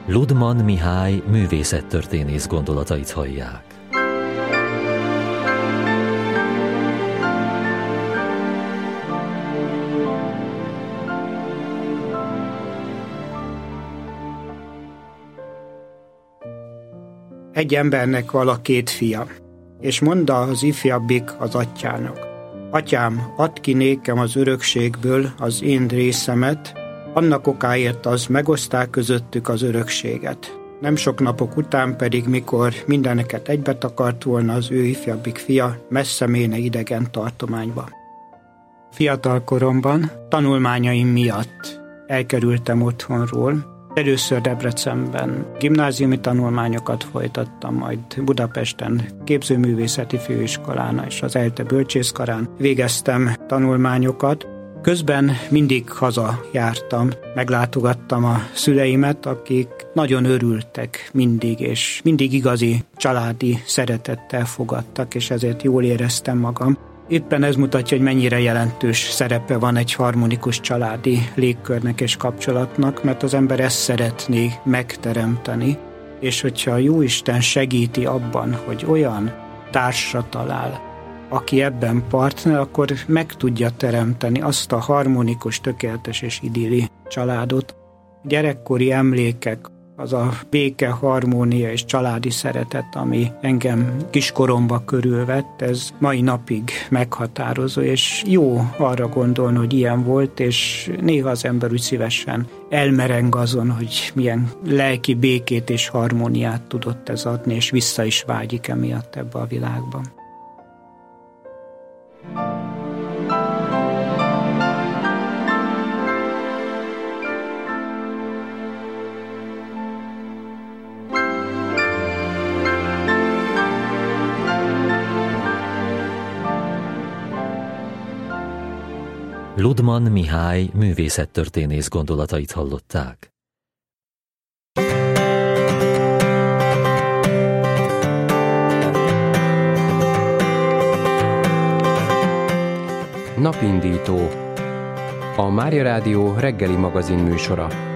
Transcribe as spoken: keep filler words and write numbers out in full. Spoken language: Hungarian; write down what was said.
Ludman Mihály művészettörténész gondolatait hallják. Egy embernek vala két fia, és mondta az ifjabbik az atyának: Atyám, add ki nékem az örökségből az én részemet, annak okáért az megoszták közöttük az örökséget. Nem sok napok után pedig, mikor mindeneket egybe takart volna az ő ifjabbik fia, messze méne idegen tartományba. Fiatal koromban tanulmányaim miatt elkerültem otthonról. Először Debrecenben gimnáziumi tanulmányokat folytattam, majd Budapesten képzőművészeti főiskolán és az ELTE bölcsészkarán végeztem tanulmányokat. Közben mindig haza jártam, meglátogattam a szüleimet, akik nagyon örültek mindig, és mindig igazi családi szeretettel fogadtak, és ezért jól éreztem magam. Éppen ez mutatja, hogy mennyire jelentős szerepe van egy harmonikus családi légkörnek és kapcsolatnak, mert az ember ezt szeretné megteremteni, és hogyha a Jóisten segíti abban, hogy olyan társra talál, aki ebben partner, akkor meg tudja teremteni azt a harmonikus, tökéletes és idilli családot. Gyerekkori emlékek, az a béke, harmónia és családi szeretet, ami engem kiskoromba körülvett, ez mai napig meghatározó, és jó arra gondolni, hogy ilyen volt, és néha az ember úgy szívesen elmereng azon, hogy milyen lelki békét és harmóniát tudott ez adni, és vissza is vágyik emiatt ebbe a világban. Ludman Mihály művészettörténész gondolatait hallották. Napindító. A Mária Rádió reggeli magazin műsora.